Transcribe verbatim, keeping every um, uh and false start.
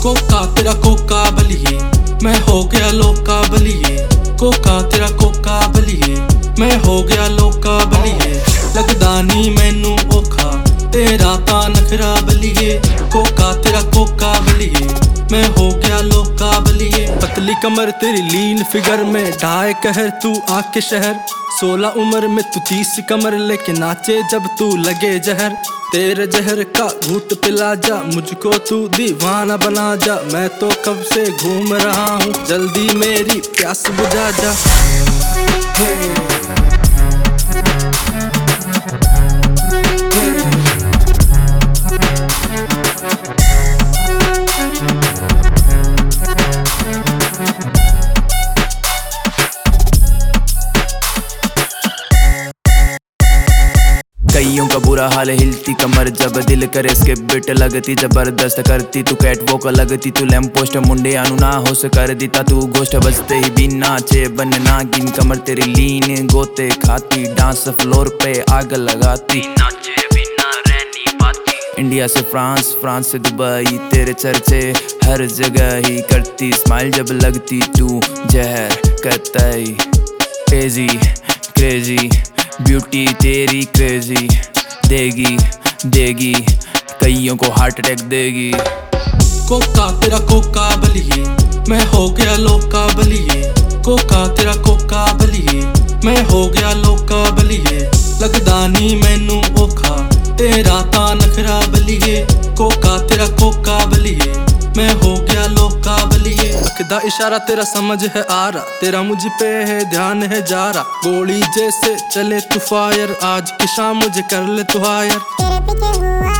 Coca तेरा कोका बलिए, मैं हो गया लोका बलिए। कोका तेरा कोका बलिए, मैं हो गया लोका बलिए। लगदा नी मैनू औखा तेरा तां नखरा बलिए। कोका तेरा कोका बलिए, मैं हो गया लोका बलिए। पतली कमर तेरी लीन फिगर में ढाए कहर तू आके शहर। सोलह उम्र में तू तीस कमर लेके नाचे जब तू लगे जहर। तेरे जहर का घूट पिला जा, मुझको तू दीवाना बना जा। मैं तो कब से घूम रहा हूँ, जल्दी मेरी प्यास बुझा जा। कईयों का बुरा हाल है, हिलती कमर जब दिल करे स्किप बिट लगती जबरदस्त करती तू कैट वॉक लगती तू लैंप पोस्ट मुंडे आनु ना होश कर दीता तू गोश्त बजते ही बिन नाचे बन नागिन कमर तेरी लीन गोते खाती डांस फ्लोर पे आग लगाती नाचे बिना रह नहीं पाती। इंडिया से फ्रांस, फ्रांस से दुबई तेरे चर्चे हर जगह ही करती स्माइल जब लगती तू जहर कतई। क्रेजी क्रेजी ब्यूटी तेरी क्रेजी, देगी देगी कईयों को हार्ट अटैक देगी। कोका तेरा कोका बलिए, मैं हो गया लोका बलिए। कोका तेरा कोका बलिए, मैं हो गया लोका बलिए। लगदा नी मैनू औखा तेरा तां नखरा बलिए। कोका तेरा कोका बलिए, मैं हो गया लोका बलिए। अख दा इशारा तेरा समझ है आ रहा, तेरा मुझ पे है ध्यान है जा रहा। गोली जैसे चले तू फायर, आज की शाम मुझे कर ले तू हायर।